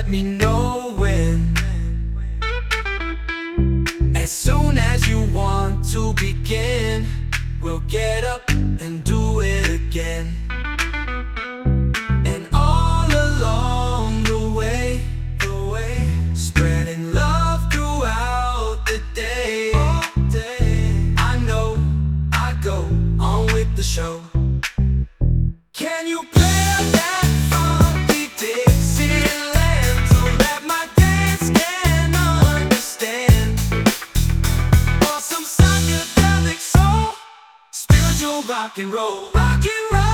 let me know when. As soon as you want to begin, we'll get up and do it again. And all along the way, spreading love throughout the day. I know I go on with the show. Can you play that funky Dixieland so that my dance can understand? Or some psychedelic soul, spiritual rock and roll, rock and roll.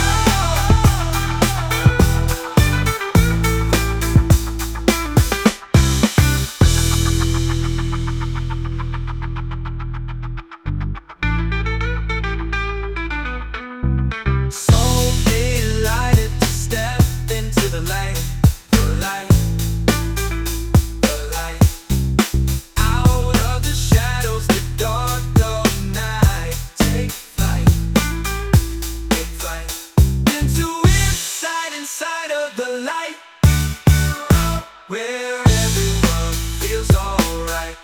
Where everyone feels alright.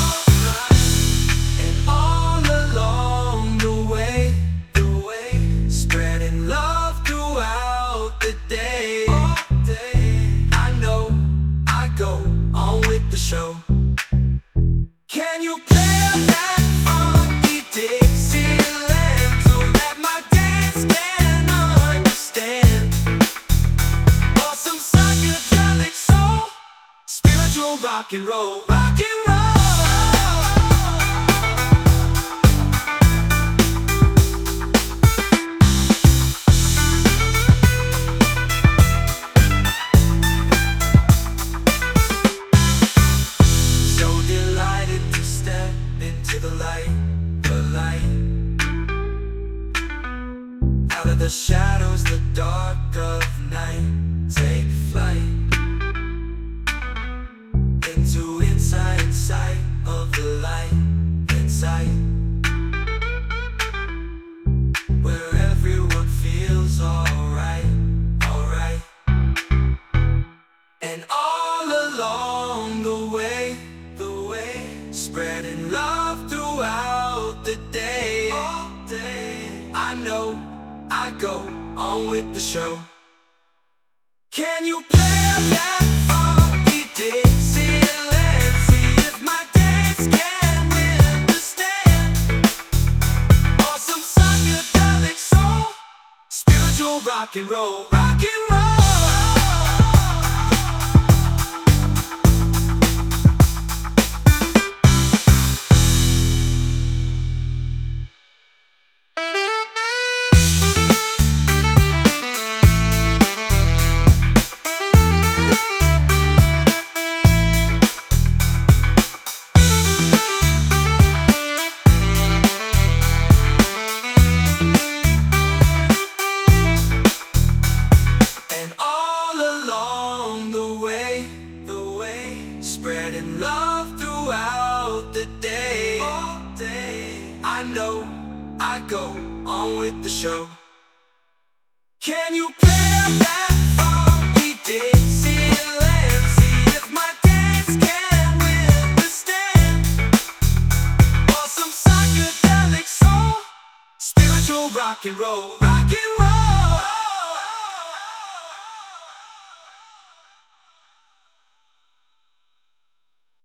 And all along the way, spreading love throughout the day. I know I go on with the show. Can you play that funky Dixieland so that my dance can understand? Or some psychedelic soul, spiritual rock and roll, rock and roll. So delighted to step into the light, out of the shadows, the dark of night. Take flight into inside of the light, inside, where everyone feels alright. And all along the way, spreading love throughout the day. I know I go on with the show. Can you play that funky Dixieland? See if my dance can understand. Or some psychedelic soul, spiritual rock and roll, rock and roll. Spreading love throughout the day. I know I go on with the show. Can you play that funky Dixieland? See if my dance can understand. Or some psychedelic soul, spiritual rock and roll.